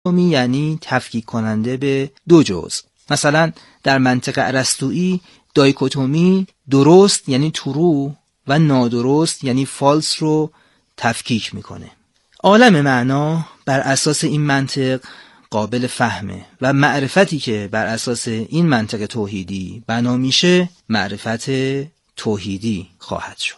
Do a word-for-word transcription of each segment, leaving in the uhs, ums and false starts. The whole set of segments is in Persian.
یعنی تفکیک کننده به دو جزء. مثلا در منطق ارسطویی دایکوتومی درست یعنی ترو و نادرست یعنی فالس رو تفکیک میکنه. عالم معنا بر اساس این منطق قابل فهمه و معرفتی که بر اساس این منطق توحیدی بنا میشه معرفت توحیدی خواهد شد.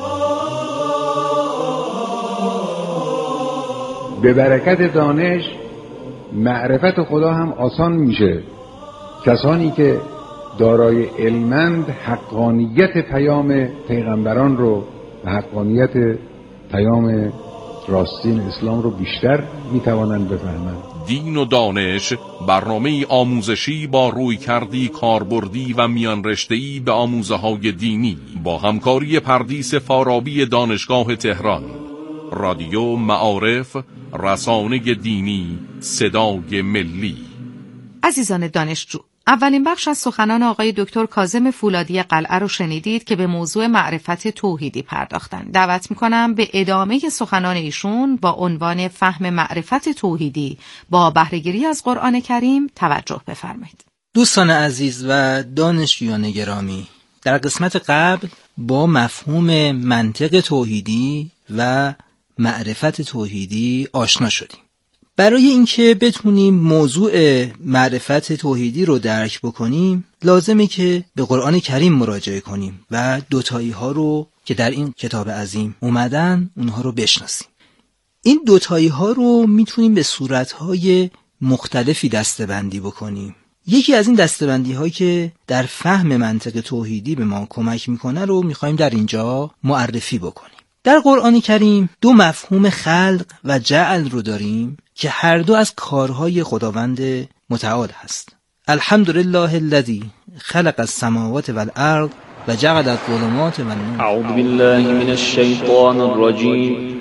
به برکت دانش معرفت خدا هم آسان میشه. کسانی که دارای علمند حقانیت پیام پیغمبران رو و حقانیت پیام راستین اسلام رو بیشتر میتوانند بفهمند. دین و دانش برنامه آموزشی با روی کردی کاربردی و میان رشته‌ای به آموزه های دینی با همکاری پردیس فارابی دانشگاه تهران، رادیو معارف، رسانه دینی، صدای ملی. عزیزان دانشجو، اولین بخش از سخنان آقای دکتر کاظم فولادی قلعه رو شنیدید که به موضوع معرفت توحیدی پرداختن. دعوت میکنم به ادامه سخنان ایشون با عنوان فهم معرفت توحیدی با بهره‌گیری از قرآن کریم توجه بفرمایید. دوستان عزیز و دانشجویان گرامی، در قسمت قبل با مفهوم منطق توحیدی و معرفت توحیدی آشنا شدیم. برای اینکه بتونیم موضوع معرفت توحیدی رو درک بکنیم لازمه که به قرآن کریم مراجعه کنیم و دوتایی ها رو که در این کتاب عظیم اومدن اونها رو بشناسیم. این دوتایی ها رو میتونیم به صورتهای مختلفی دسته‌بندی بکنیم. یکی از این دسته‌بندی هایی که در فهم منطق توحیدی به ما کمک میکنه رو میخوایم در اینجا معرفی بکنیم. در قرآن کریم دو مفهوم خلق و جعل رو داریم که هر دو از کارهای خداوند متعال هست. الحمدلله الذی خلق السماوات والارض و جعل الظلمات والنور. اعوذ بالله من الشیطان الرجیم.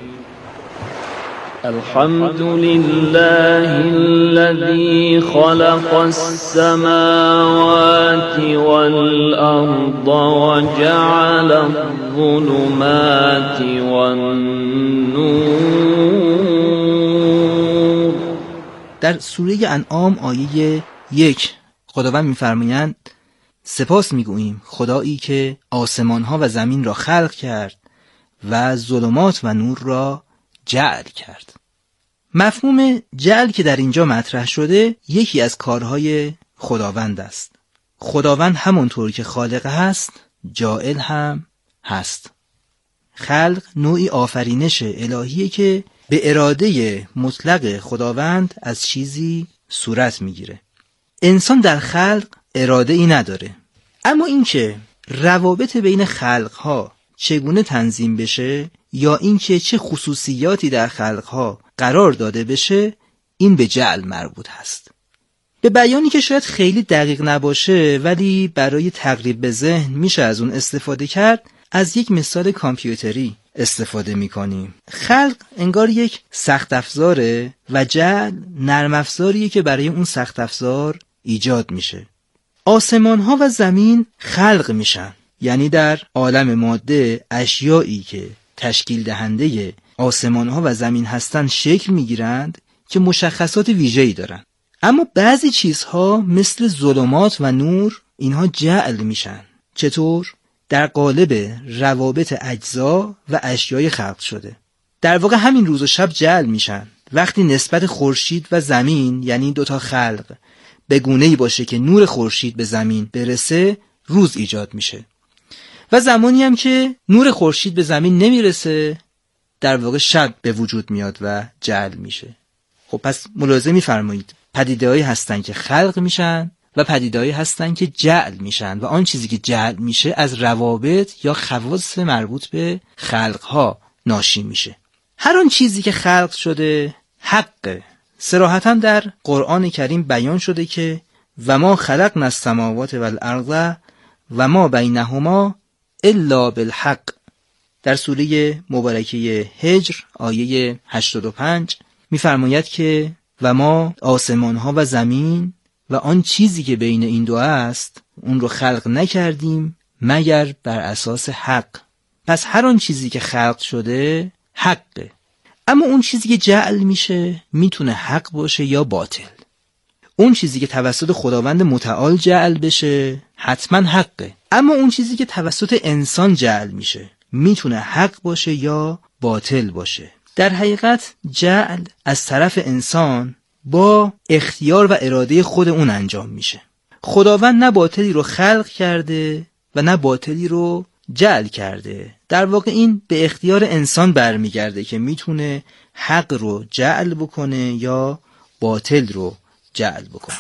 الحمد لله الذي خلق السماوات والأرض وجعل الظلمات والنور. در سوره انعام آیه یک خداوند می‌فرمایند سپاس می‌گوییم خدایی که آسمان‌ها و زمین را خلق کرد و ظلمات و نور را جعل کرد. مفهوم جعل که در اینجا مطرح شده یکی از کارهای خداوند است. خداوند همونطور که خالق هست جاعل هم هست. خلق نوعی آفرینش الهیه که به اراده مطلق خداوند از چیزی صورت میگیره. انسان در خلق اراده ای نداره، اما اینکه روابط بین خلقها چگونه تنظیم بشه یا اینکه چه خصوصیاتی در خلقها قرار داده بشه این به جعل مربوط هست. به بیانی که شاید خیلی دقیق نباشه ولی برای تقریب به ذهن میشه از اون استفاده کرد، از یک مثال کامپیوتری استفاده میکنیم. خلق انگار یک سخت افزاره و جعل نرم افزاریه که برای اون سخت افزار ایجاد میشه. آسمان ها و زمین خلق میشن، یعنی در عالم ماده اشیایی که تشکیل دهنده آسمان ها و زمین هستن شکل میگیرند که مشخصات ویژه‌ای دارن. اما بعضی چیزها مثل ظلمات و نور اینها جعل میشن. چطور؟ در قالب روابط اجزا و اشیای خلق شده. در واقع همین روز و شب جعل میشن وقتی نسبت خورشید و زمین یعنی دوتا خلق به گونه‌ای باشه که نور خورشید به زمین برسه روز ایجاد میشه و زمانی هم که نور خورشید به زمین نمیرسه در واقع شب به وجود میاد و جعل میشه. خب پس ملاحظه میفرمایید پدیده‌هایی هستن که خلق میشن و پدیده‌هایی هستن که جعل میشن و آن چیزی که جعل میشه از روابط یا خواص مربوط به خلقها ناشی میشه. هر آن چیزی که خلق شده حقه. صراحتاً در قرآن کریم بیان شده که و ما خلقنا السماوات والارض و ما بینهما الا بالحق. در سوره مبارکه هجر آیه هشتاد و پنج می‌فرماید که و ما آسمان ها و زمین و آن چیزی که بین این دو است اون رو خلق نکردیم مگر بر اساس حق. پس هر آن چیزی که خلق شده حقه. اما اون چیزی که جعل میشه میتونه حق باشه یا باطل. اون چیزی که توسط خداوند متعال جعل بشه حتما حقه، اما اون چیزی که توسط انسان جعل میشه میتونه حق باشه یا باطل باشه. در حقیقت جعل از طرف انسان با اختیار و اراده خود اون انجام میشه. خداوند نه باطلی رو خلق کرده و نه باطلی رو جعل کرده. در واقع این به اختیار انسان برمیگرده که میتونه حق رو جعل بکنه یا باطل رو جعل بکنه.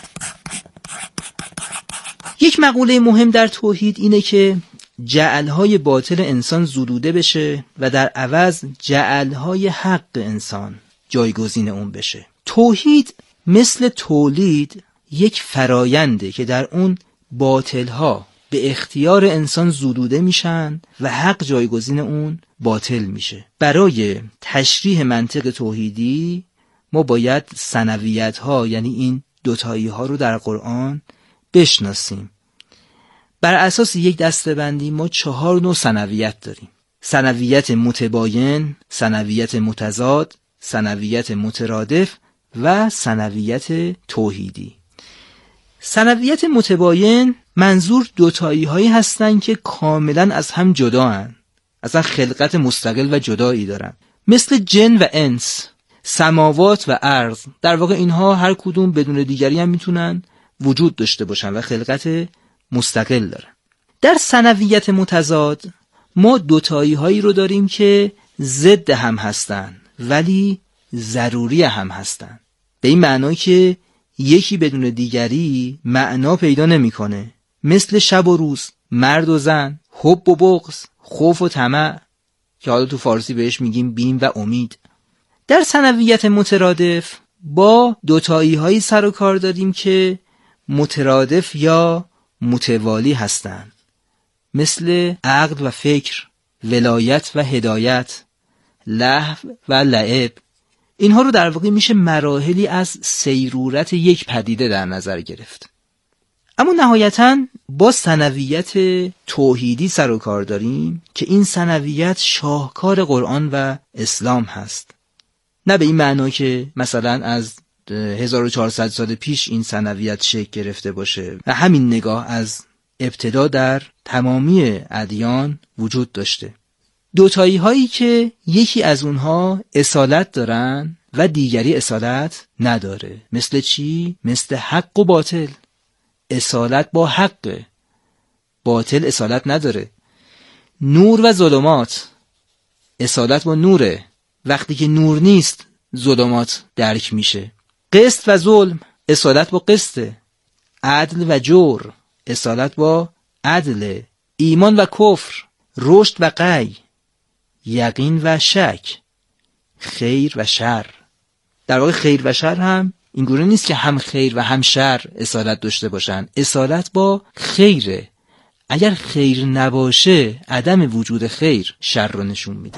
یک مقوله مهم در توحید اینه که جعلهای باطل انسان زدوده بشه و در عوض جعلهای حق انسان جایگزین اون بشه. توحید مثل تولید یک فراینده که در اون باطلها به اختیار انسان زدوده میشن و حق جایگزین اون باطل میشه. برای تشریح منطق توحیدی ما باید ثنویت ها یعنی این دوتایی ها رو در قرآن بشناسیم. بر اساس یک دسته‌بندی ما چهار نوع ثنویت داریم: ثنویت متباین، ثنویت متضاد، ثنویت مترادف و ثنویت توحیدی. ثنویت متباین منظور دوتایی هایی هستن که کاملا از هم جدا هن. اصلا خلقت مستقل و جدایی دارن، مثل جن و انس، سماوات و ارض. در واقع اینها هر کدوم بدون دیگری هم میتونن وجود داشته باشن و خلقت مستقل دارن. در ثنویت متضاد ما دوتایی هایی رو داریم که ضد هم هستن ولی ضروری هم هستن، به این معنی که یکی بدون دیگری معنا پیدا نمیکنه، مثل شب و روز، مرد و زن، حب و بغض، خوف و طمع که حالا تو فارسی بهش میگیم بیم و امید. در ثنویت مترادف با دوتایی هایی سر و کار داریم که مترادف یا متوالی هستند، مثل عقل و فکر، ولایت و هدایت، لهو و لعب. اینها رو در واقع میشه مراحلی از سیرورت یک پدیده در نظر گرفت. اما نهایتاً با ثنویت توحیدی سر و کار داریم که این ثنویت شاهکار قرآن و اسلام هست. نه به این معنی که مثلا از هزار و چهارصد سال پیش این ثنویت شکل گرفته باشه و همین نگاه از ابتدا در تمامی ادیان وجود داشته. دوتایی هایی که یکی از اونها اصالت دارن و دیگری اصالت نداره. مثل چی؟ مثل حق و باطل. اصالت با حق، باطل اصالت نداره. نور و ظلمات، اصالت با نوره، وقتی که نور نیست ظلمات درک میشه. قسط و ظلم، اصالت با قسطه. عدل و جور، اصالت با عدل. ایمان و کفر، رشد و قی، یقین و شک، خیر و شر. در واقع خیر و شر هم اینگونه نیست که هم خیر و هم شر اصالت داشته باشن. اصالت با خیره. اگر خیر نباشه عدم وجود خیر شر رو نشون میده.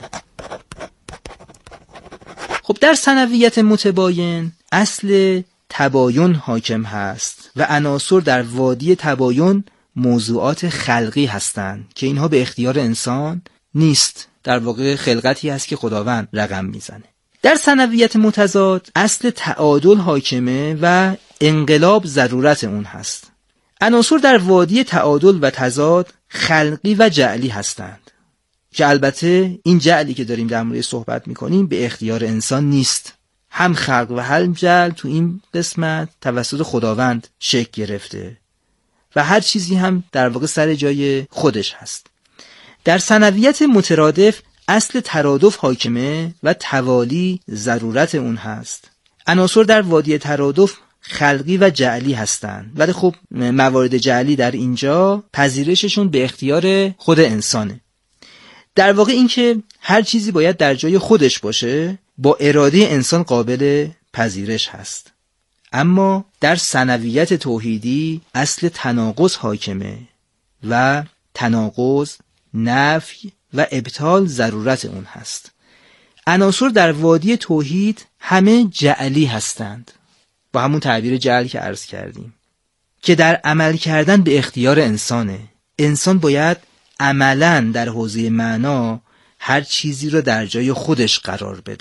خب در ثنویت متباین اصل تباین حاکم هست و عناصر در وادی تباین موضوعات خلقی هستند که اینها به اختیار انسان نیست. در واقع خلقتی هست که خداوند رقم میزنه. در ثنویت متضاد اصل تعادل حاکمه و انقلاب ضرورت اون هست. عناصر در وادی تعادل و تضاد خلقی و جعلی هستند که البته این جعلی که داریم در موردش صحبت میکنیم به اختیار انسان نیست. هم خلق و هم جعل تو این قسمت توسط خداوند شکل گرفته و هر چیزی هم در واقع سر جای خودش هست. در ثنویت مترادف اصل ترادف حاکمه و توالی ضرورت اون هست. عناصر در وادی ترادف خلقی و جعلی هستند، ولی خب موارد جعلی در اینجا پذیرششون به اختیار خود انسانه. در واقع این که هر چیزی باید در جای خودش باشه با اراده انسان قابل پذیرش هست. اما در ثنویت توحیدی اصل تناقض حاکمه و تناقض، نفی و ابطال ضرورت اون هست. عناصر در وادی توحید همه جعلی هستند، با همون تعبیر جعل که عرض کردیم، که در عمل کردن به اختیار انسانه. انسان باید عملاً در حوزه معنا هر چیزی رو در جای خودش قرار بده.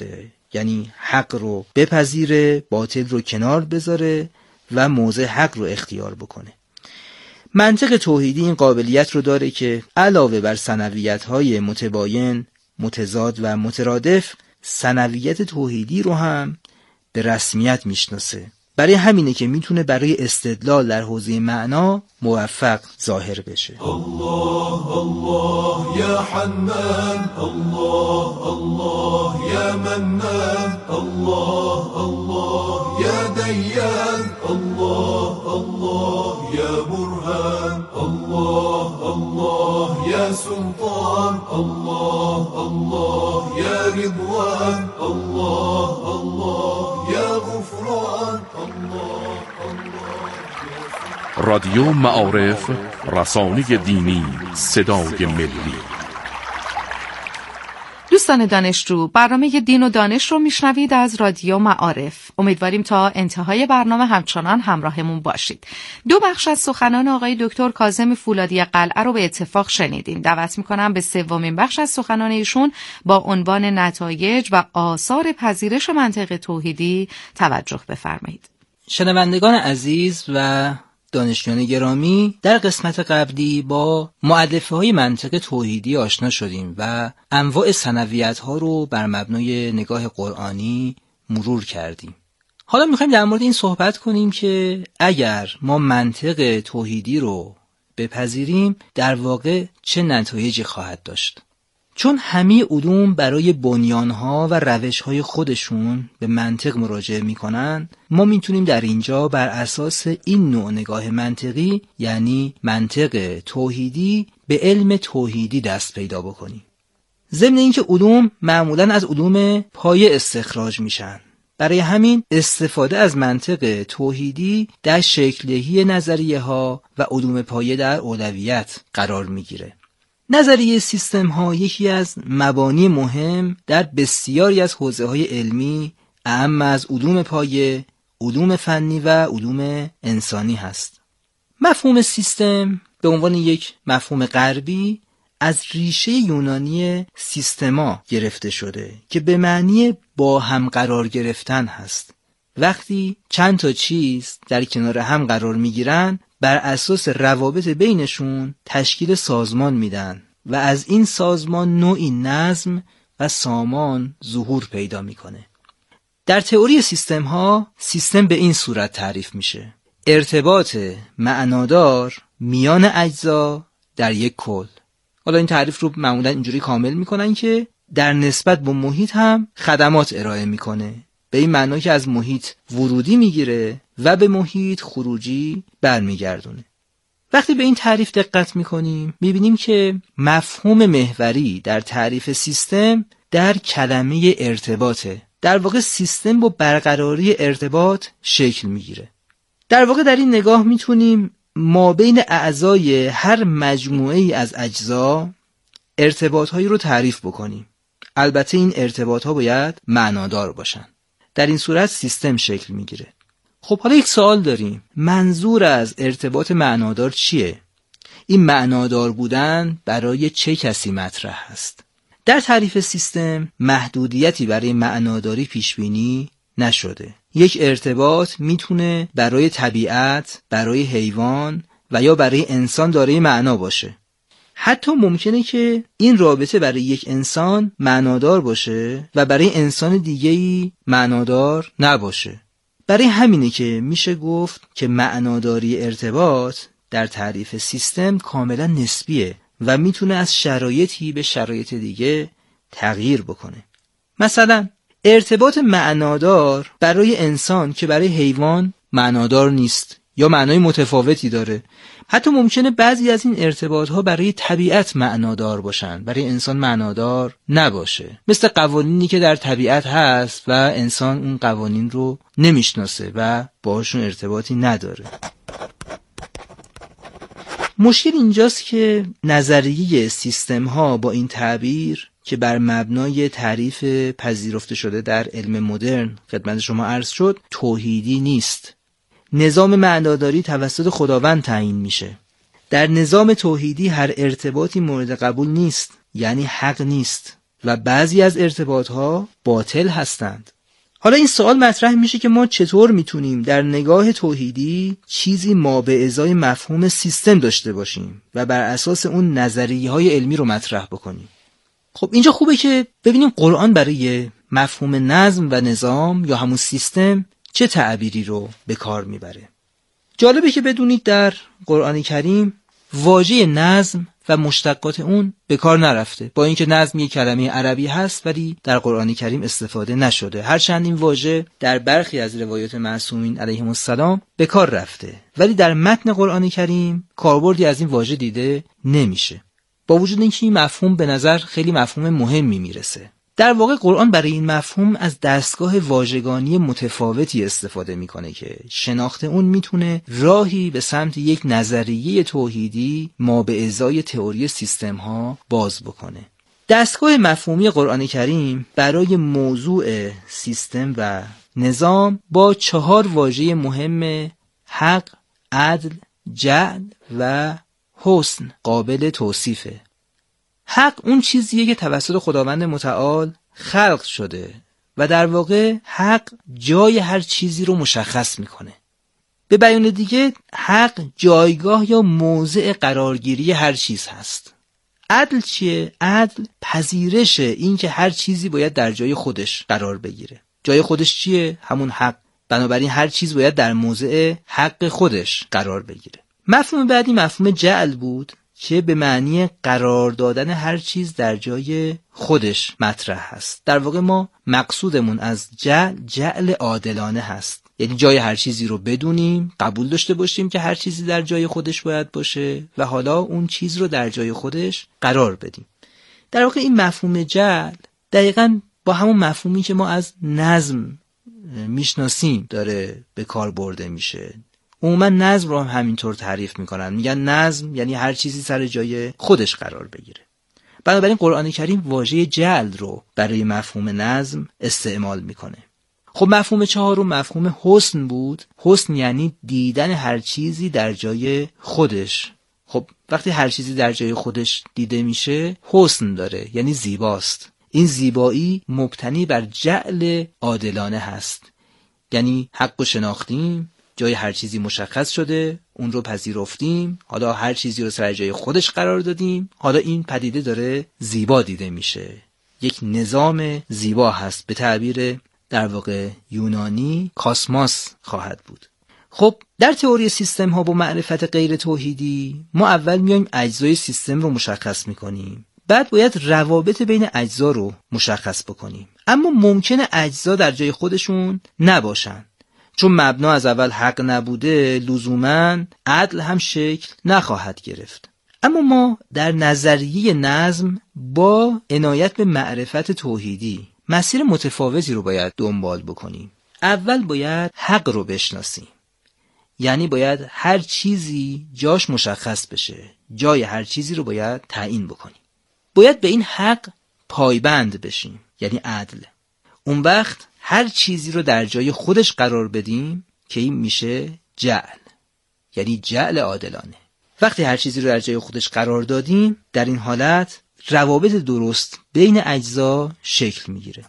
یعنی حق رو بپذیره، باطل رو کنار بذاره و موضع حق رو اختیار بکنه. منطق توحیدی این قابلیت رو داره که علاوه بر ثنویت‌های متباین، متضاد و مترادف، ثنویت توحیدی رو هم به رسمیت میشناسه. برای همینه که میتونه برای استدلال در حوزه معنا موفق ظاهر بشه. الله الله یا حنان، الله الله یا منان، الله الله یا دیان، الله الله یا برهان، الله الله یا سلطان، الله الله یا رضوان، الله الله یا غفران. رادیو معارف، رسانه دینی، صدای ملی. دوستان دانشجو، برنامه دین و دانش رو میشنوید از رادیو معارف. امیدواریم تا انتهای برنامه همچنان همراهمون باشید. دو بخش از سخنان آقای دکتر کاظم فولادی قلعه رو به اتفاق شنیدیم. دعوت میکنم به سومین بخش از سخنان ایشون با عنوان نتایج و آثار پذیرش منطق توحیدی توجه بفرمایید. شنوندگان عزیز و دانشجویان گرامی، در قسمت قبلی با مؤلفه های منطق توحیدی آشنا شدیم و انواع ثنویت ها رو بر مبنای نگاه قرآنی مرور کردیم. حالا میخوایم در مورد این صحبت کنیم که اگر ما منطق توحیدی رو بپذیریم در واقع چه نتایجی خواهد داشت. چون همه علوم برای بنیانها و روشهای خودشون به منطق مراجعه میکنن، ما میتونیم در اینجا بر اساس این نوع نگاه منطقی، یعنی منطق توحیدی، به علم توحیدی دست پیدا بکنیم. ضمن اینکه علوم معمولاً از علوم پایه استخراج میشن، برای همین استفاده از منطق توحیدی در شکل‌دهی نظریه ها و علوم پایه در اولویت قرار میگیره. نظریه سیستم ها یکی از مبانی مهم در بسیاری از حوزه های علمی، اهم از علوم پایه، علوم فنی و علوم انسانی هست. مفهوم سیستم به عنوان یک مفهوم غربی از ریشه یونانی سیستما گرفته شده که به معنی با هم قرار گرفتن هست. وقتی چند تا چیز در کنار هم قرار میگیرن، بر اساس روابط بینشون تشکیل سازمان میدن و از این سازمان نوعی نظم و سامان ظهور پیدا میکنه. در تئوری سیستم ها، سیستم به این صورت تعریف میشه: ارتباط معنادار میان اجزا در یک کل. حالا این تعریف رو معمولا اینجوری کامل میکنن که در نسبت با محیط هم خدمات ارائه میکنه، به این معنی که از محیط ورودی میگیره و به محیط خروجی برمیگردونه. وقتی به این تعریف دقت میکنیم، میبینیم که مفهوم محوری در تعریف سیستم در کلمه ارتباطه. در واقع سیستم با برقراری ارتباط شکل میگیره. در واقع در این نگاه میتونیم ما بین اعضای هر مجموعه ای از اجزا ارتباطهایی رو تعریف بکنیم. البته این ارتباطها باید معنادار باشن. در این صورت سیستم شکل میگیره. خب حالا یک سوال داریم: منظور از ارتباط معنادار چیه؟ این معنادار بودن برای چه کسی مطرح هست؟ در تعریف سیستم محدودیتی برای معناداری پیش بینی نشده. یک ارتباط میتونه برای طبیعت، برای حیوان و یا برای انسان دارای معنا باشه. حتی ممکنه که این رابطه برای یک انسان معنادار باشه و برای انسان دیگه‌ای معنادار نباشه. برای همینه که میشه گفت که معناداری ارتباط در تعریف سیستم کاملا نسبیه و میتونه از شرایطی به شرایط دیگه تغییر بکنه. مثلا ارتباط معنادار برای انسان که برای حیوان معنادار نیست یا معنای متفاوتی داره. حتی ممکنه بعضی از این ارتباط ها برای طبیعت معنادار باشن، برای انسان معنادار نباشه. مثل قوانینی که در طبیعت هست و انسان اون قوانین رو نمیشناسه و باهاشون ارتباطی نداره. مشکل اینجاست که نظریه سیستم ها با این تعبیر که بر مبنای تعریف پذیرفته شده در علم مدرن خدمت شما عرض شد توحیدی نیست. نظام معناداری توسط خداوند تعیین میشه. در نظام توحیدی هر ارتباطی مورد قبول نیست، یعنی حق نیست. و بعضی از ارتباطها باطل هستند. حالا این سوال مطرح میشه که ما چطور میتونیم در نگاه توحیدی چیزی ما به ازای مفهوم سیستم داشته باشیم و بر اساس اون نظریه‌های علمی رو مطرح بکنیم. خب اینجا خوبه که ببینیم قرآن برای مفهوم نظم و نظام یا همون سیستم چه تعبیری رو به کار میبره. جالبه که بدونید در قرآن کریم واژه نظم و مشتقات اون به کار نرفته، با اینکه نظم یک کلمه عربی هست ولی در قرآن کریم استفاده نشده، هرچند این واژه در برخی از روایات معصومین علیهم السلام به کار رفته، ولی در متن قرآن کریم کاربردی از این واژه دیده نمیشه، با وجود اینکه این مفهوم به نظر خیلی مفهوم مهمی میرسه. در واقع قرآن برای این مفهوم از دستگاه واژگانی متفاوتی استفاده میکنه که شناخت اون میتونه راهی به سمت یک نظریه توحیدی ما به ازای تئوری سیستم ها باز بکنه. دستگاه مفهومی قرآن کریم برای موضوع سیستم و نظام با چهار واژه مهم حق، عدل، جعل و حسن قابل توصیفه. حق اون چیزیه که توسط خداوند متعال خلق شده و در واقع حق جای هر چیزی رو مشخص میکنه. به بیان دیگه حق جایگاه یا موضع قرارگیری هر چیز هست. عدل چیه؟ عدل پذیرش این که هر چیزی باید در جای خودش قرار بگیره. جای خودش چیه؟ همون حق. بنابراین هر چیز باید در موضع حق خودش قرار بگیره. مفهوم بعدی مفهوم جعل بود که به معنی قرار دادن هر چیز در جای خودش مطرح هست. در واقع ما مقصودمون از جعل جعل عادلانه هست، یعنی جای هر چیزی رو بدونیم، قبول داشته باشیم که هر چیزی در جای خودش باید باشه و حالا اون چیز رو در جای خودش قرار بدیم. در واقع این مفهوم جعل دقیقاً با همون مفهومی که ما از نظم میشناسیم داره به کار برده میشه. عموما نظم رو هم همینطور تعریف میکنن، میگن نظم یعنی هر چیزی سر جای خودش قرار بگیره. بنابراین قرآن کریم واژه جعل رو برای مفهوم نظم استعمال میکنه. خب مفهوم چهارم مفهوم حسن بود. حسن یعنی دیدن هر چیزی در جای خودش. خب وقتی هر چیزی در جای خودش دیده میشه حسن داره، یعنی زیباست. این زیبایی مبتنی بر جعل عادلانه هست، یعنی حق رو شناختیم، جای هر چیزی مشخص شده، اون رو پذیرفتیم، حالا هر چیزی رو سر جای خودش قرار دادیم، حالا این پدیده داره زیبا دیده میشه. یک نظام زیبا هست، به تعبیر در واقع یونانی کاسماس خواهد بود. خب در تئوری سیستم ها با معرفت غیر توحیدی ما اول میایم اجزای سیستم رو مشخص میکنیم، بعد باید روابط بین اجزا رو مشخص بکنیم. اما ممکنه اجزا در جای خودشون نباشن، چون مبنا از اول حق نبوده لزوماً عدل هم شکل نخواهد گرفت. اما ما در نظریه نظم با عنایت به معرفت توحیدی مسیر متفاوتی رو باید دنبال بکنیم. اول باید حق رو بشناسیم، یعنی باید هر چیزی جاش مشخص بشه، جای هر چیزی رو باید تعیین بکنیم. باید به این حق پایبند بشیم، یعنی عدل. اون وقت هر چیزی رو در جای خودش قرار بدیم که این میشه جعل، یعنی جعل عادلانه. وقتی هر چیزی رو در جای خودش قرار دادیم، در این حالت روابط درست بین اجزا شکل میگیره.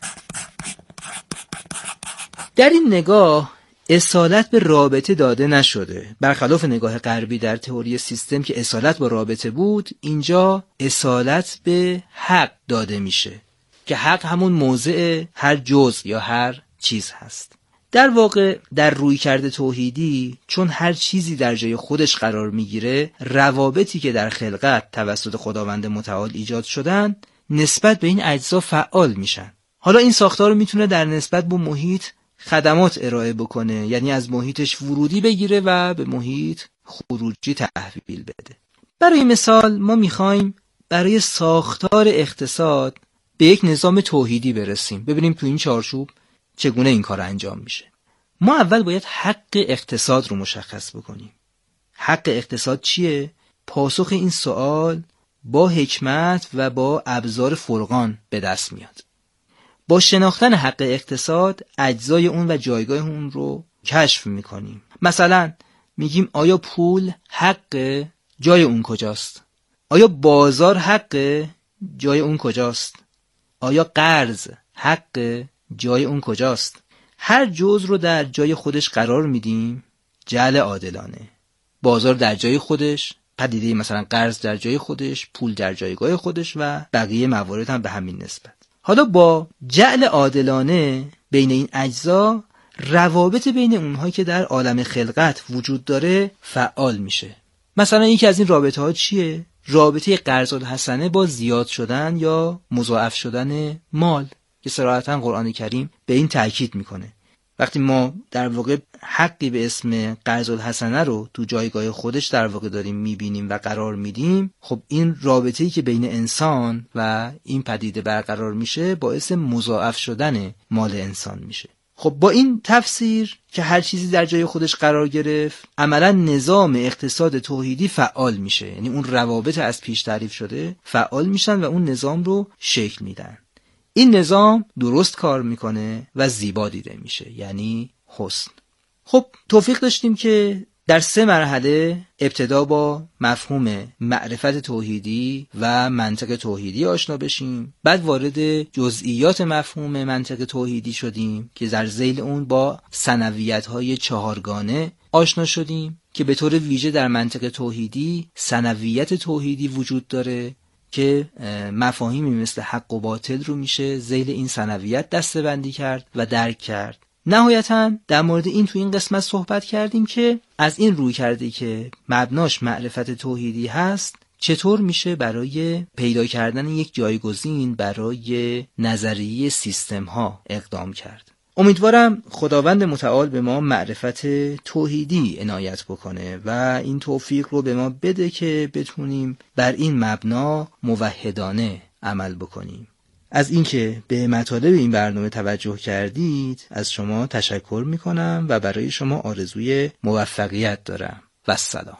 در این نگاه اصالت به رابطه داده نشده، برخلاف نگاه غربی در تئوری سیستم که اصالت با رابطه بود، اینجا اصالت به حق داده میشه که حق همون موضع هر جزء یا هر چیز هست. در واقع در رویکرد توحیدی چون هر چیزی در جای خودش قرار میگیره، روابطی که در خلقت توسط خداوند متعال ایجاد شدن نسبت به این اجزا فعال میشن. حالا این ساختار میتونه در نسبت به محیط خدمات ارائه بکنه، یعنی از محیطش ورودی بگیره و به محیط خروجی تحویل بده. برای مثال ما میخوایم برای ساختار اقتصاد به یک نظام توحیدی برسیم، ببینیم تو این چارچوب چگونه این کار انجام میشه. ما اول باید حق اقتصاد رو مشخص بکنیم. حق اقتصاد چیه؟ پاسخ این سوال با حکمت و با ابزار فرقان به دست میاد. با شناختن حق اقتصاد اجزای اون و جایگاه اون رو کشف میکنیم. مثلا میگیم آیا پول حق؟ جای اون کجاست؟ آیا بازار حق؟ جای اون کجاست؟ آیا قرض حق جای اون کجاست؟ هر جزء رو در جای خودش قرار میدیم، جعل عادلانه. بازار در جای خودش، پدیده مثلا قرض در جای خودش، پول در جایگاه خودش و بقیه موارد هم به همین نسبت. حالا با جعل عادلانه بین این اجزا، روابط بین اونهایی که در عالم خلقت وجود داره فعال میشه. مثلا یکی از این رابطه ها چیه؟ رابطه قرض الحسنه با زیاد شدن یا مضاعف شدن مال که صراحتاً قرآن کریم به این تاکید میکنه. وقتی ما در واقع حقی به اسم قرض الحسنه رو تو جایگاه خودش در واقع داریم میبینیم و قرار میدیم، خب این رابطه‌ای که بین انسان و این پدیده برقرار میشه باعث مضاعف شدن مال انسان میشه. خب با این تفسیر که هر چیزی در جای خودش قرار گرفت، عملا نظام اقتصاد توحیدی فعال میشه. یعنی اون روابط از پیش تعریف شده فعال میشن و اون نظام رو شکل میدن. این نظام درست کار میکنه و زیبا دیده میشه، یعنی حسن. خب توفیق داشتیم که در سه مرحله ابتدا با مفهوم معرفت توحیدی و منطق توحیدی آشنا بشیم، بعد وارد جزئیات مفهوم منطق توحیدی شدیم که در ذیل اون با ثنویت‌های چهارگانه آشنا شدیم که به طور ویژه در منطق توحیدی ثنویت توحیدی وجود داره که مفاهیمی مثل حق و باطل رو میشه ذیل این ثنویت دسته بندی کرد و درک کرد. نهایتاً در مورد این تو این قسمت صحبت کردیم که از این روی کرده که مبناش معرفت توحیدی هست، چطور میشه برای پیدا کردن یک جایگزین برای نظریه سیستم ها اقدام کرد. امیدوارم خداوند متعال به ما معرفت توحیدی عنایت بکنه و این توفیق رو به ما بده که بتونیم بر این مبنا موحدانه عمل بکنیم. از اینکه به مطالب این برنامه توجه کردید از شما تشکر میکنم و برای شما آرزوی موفقیت دارم. و السلام.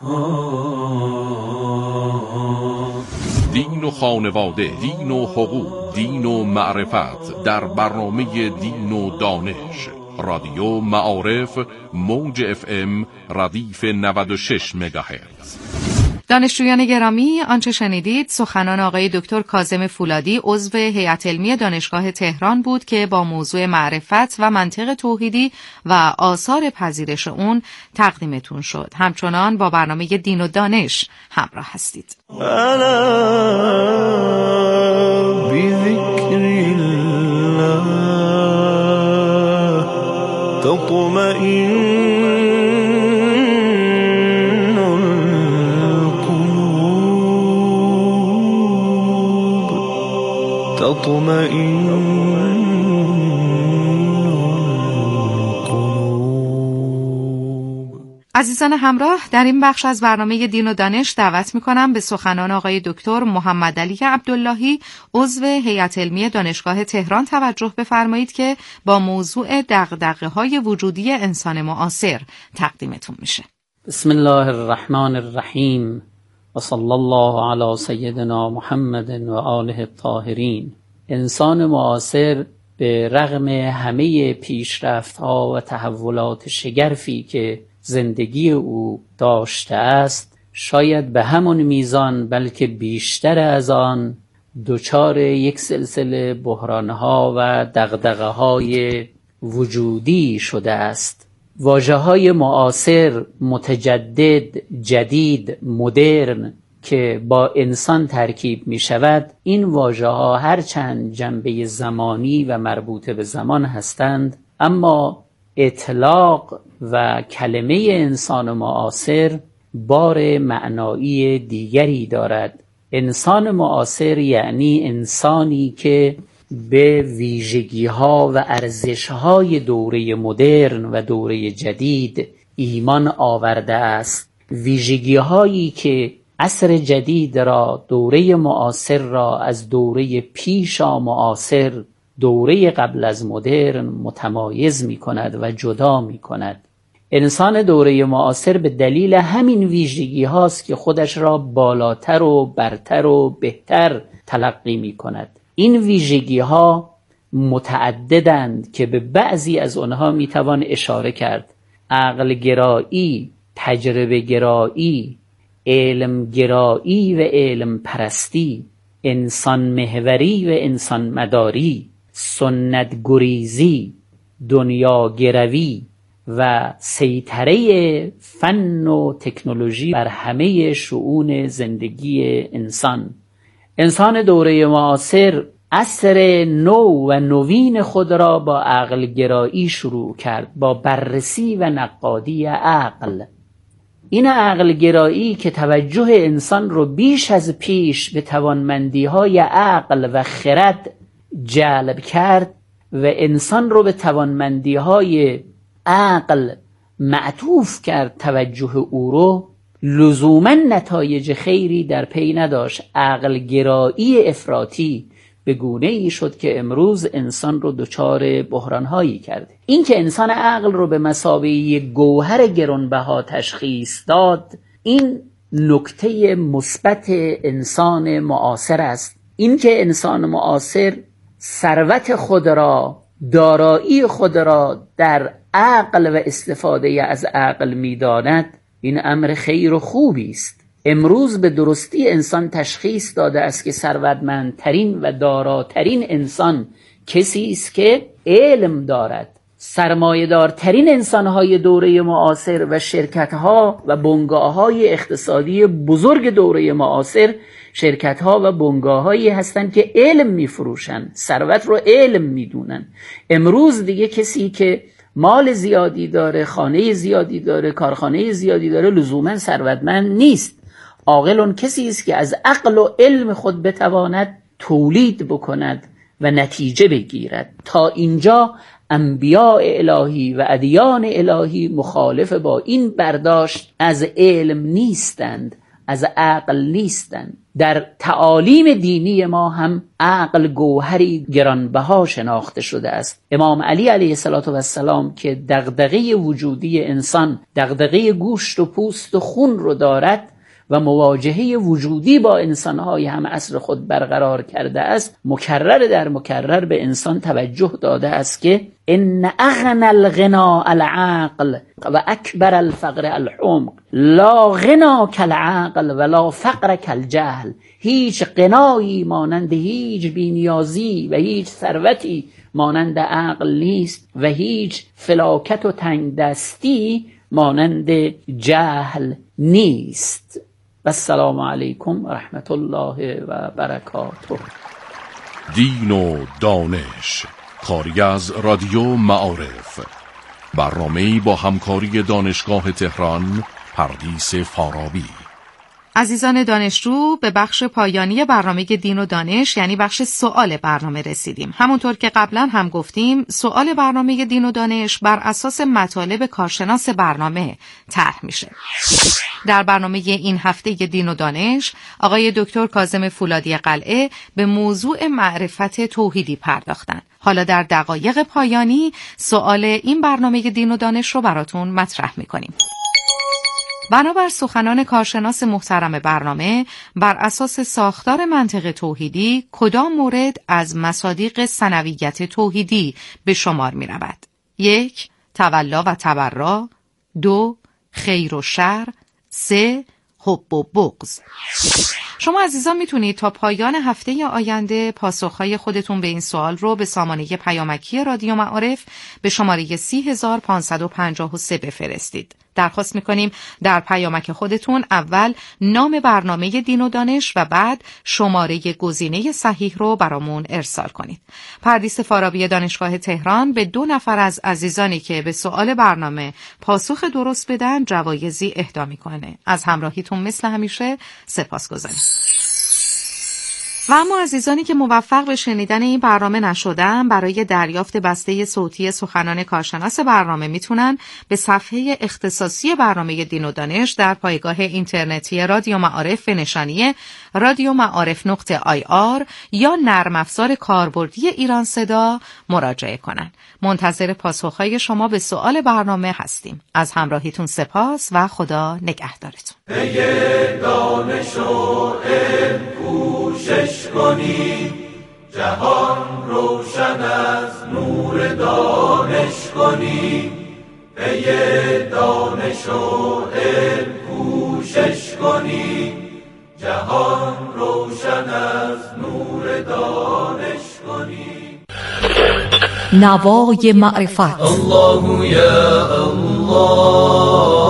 دین و خانواده، دین و حقوق، دین و معرفت در برنامه دین و دانش، رادیو معارف، موج اف ام ردیف نود و شش مگاهرتز. دانشجویان گرامی، آنچه شنیدید سخنان آقای دکتر کاظم فولادی عضو هیئت علمی دانشگاه تهران بود که با موضوع معرفت و منطق توحیدی و آثار پذیرش اون تقدیمتون شد. همچنان با برنامه دین و دانش همراه هستید. الا بذکر الله تطمئن تطمئن القلوب. عزیزان همراه، در این بخش از برنامه دین و دانش دعوت می‌کنم به سخنان آقای دکتر محمد علی عبداللهی عضو هیئت علمی دانشگاه تهران توجه بفرمایید که با موضوع دغدغه‌های وجودی انسان معاصر تقدیمتون میشه. بسم الله الرحمن الرحیم و صلی الله علی سیدنا محمد و آله الطاهرین. انسان معاصر به رغم همه پیشرفت‌ها و تحولات شگرفی که زندگی او داشته است، شاید به همون میزان بلکه بیشتر از آن دچار یک سلسله بحران‌ها و دغدغه‌های وجودی شده است. واژه‌های معاصر، متجدد، جدید، مدرن که با انسان ترکیب می شود، این واژه ها هرچند جنبه زمانی و مربوط به زمان هستند، اما اطلاق و کلمه انسان معاصر بار معنایی دیگری دارد. انسان معاصر یعنی انسانی که به ویژگی ها و ارزش های دوره مدرن و دوره جدید ایمان آورده است. ویژگی هایی که عصر جدید را، دوره معاصر را از دوره پیشا معاصر، دوره قبل از مدرن متمایز می کند و جدا می کند. انسان دوره معاصر به دلیل همین ویژگی هاست که خودش را بالاتر و برتر و بهتر تلقی می کند. این ویژگی ها متعددند که به بعضی از آنها می توان اشاره کرد. عقل گرایی، تجربه گرایی، علم گرایی و علم پرستی، انسان محوری و انسان مداری، سنت گریزی، دنیا گروی و سیطره فن و تکنولوژی بر همه شؤون زندگی انسان. انسان دوره معاصر عصر نو و نوین خود را با عقل گرایی شروع کرد، با بررسی و نقادی عقل. این عقل گرایی که توجه انسان رو بیش از پیش به توانمندی های عقل و خرد جلب کرد و انسان رو به توانمندی های عقل معطوف کرد توجه او رو، لزوما نتایج خیری در پی نداشت. عقل گرایی افراطی به گونه ای شد که امروز انسان رو دچار بحران هایی کرده. این که انسان عقل رو به مثابه یک گوهر گرانبها تشخیص داد، این نکته مثبت انسان معاصر است. این که انسان معاصر ثروت خود را، دارایی خود را در عقل و استفاده از عقل می‌داند، این امر خیر و خوبی است. امروز به درستی انسان تشخیص داده است که ثروتمندترین و داراترین انسان کسی است که علم دارد. سرمایه‌دارترین انسان‌های دوره معاصر و شرکت‌ها و بنگاه‌های اقتصادی بزرگ دوره معاصر شرکت‌ها و بنگاه‌هایی هستند که علم می‌فروشند، ثروت رو علم می‌دونن. امروز دیگه کسی که مال زیادی داره، خانه زیادی داره، کارخانه زیادی داره، لزوما ثروتمند نیست. عاقل اون کسی است که از عقل و علم خود بتواند تولید بکند و نتیجه بگیرد. تا اینجا انبیاء الهی و ادیان الهی مخالف با این برداشت از علم نیستند، از عقل نیستند. در تعالیم دینی ما هم عقل گوهری گرانبها شناخته شده است. امام علی علیه السلام که دغدغه وجودی انسان، دغدغه گوشت و پوست و خون رو دارد و مواجهه وجودی با انسانهای هم عصر خود برقرار کرده است، مکرر در مکرر به انسان توجه داده است که ان اغنى الغنا العقل و اکبر الفقر الحمق، لا غنا کالعقل ولا فقر کالجهل. هیچ غنایی مانند هیچ بینیازی و هیچ ثروتی مانند عقل نیست و هیچ فلاکت و تنگ دستی مانند جهل نیست. و السلام علیکم و رحمت الله و برکاته. دین و دانش، کاری از رادیو معارف، برنامه‌ای با همکاری دانشگاه تهران، پردیس فارابی. عزیزان دانشجو، به بخش پایانی برنامه دین و دانش یعنی بخش سوال برنامه رسیدیم. همونطور که قبلا هم گفتیم، سوال برنامه دین و دانش بر اساس مطالب کارشناس برنامه طرح میشه. در برنامه این هفته دین و دانش، آقای دکتر کاظم فولادی قلعه به موضوع معرفت توحیدی پرداختن. حالا در دقایق پایانی سوال این برنامه دین و دانش رو براتون مطرح میکنیم. بنابر سخنان کارشناس محترم برنامه، بر اساس ساختار منطق توحیدی کدام مورد از مصادیق ثنویت توحیدی به شمار می رود؟ یک، تولا و تبرا. دو، خیر و شر. سه، حب و بغض. شما عزیزان میتونید تا پایان هفته آینده پاسخهای خودتون به این سوال رو به سامانه پیامکی رادیو معارف به شماره سی هزار پانصد و پنجاه و سه بفرستید. درخواست میکنیم در پیامک خودتون اول نام برنامه دین و دانش و بعد شماره گزینه صحیح رو برامون ارسال کنید. پردیس فارابی دانشگاه تهران به دو نفر از عزیزانی که به سوال برنامه پاسخ درست بدن جوایزی اهدا میکنه. از همراهیتون مثل همیشه سپاسگزاریم. و اما عزیزانی که موفق به شنیدن این برنامه نشدن، برای دریافت بسته صوتی سخنان کارشناس برنامه میتونن به صفحه اختصاصی برنامه دین و دانش در پایگاه اینترنتی رادیو معارف به نشانی رادیو معارف نقطه آی آر یا نرم افزار کاربردی ایران صدا مراجعه کنن. منتظر پاسخهای شما به سوال برنامه هستیم. از همراهیتون سپاس و خدا نگهدارتون. اگه دانش و علم کوشش کنی، جهان روشن از نور دانش کنی. اگه دانش و علم کوشش کنی، جهان روشن از نوای معرفت. الله یا الله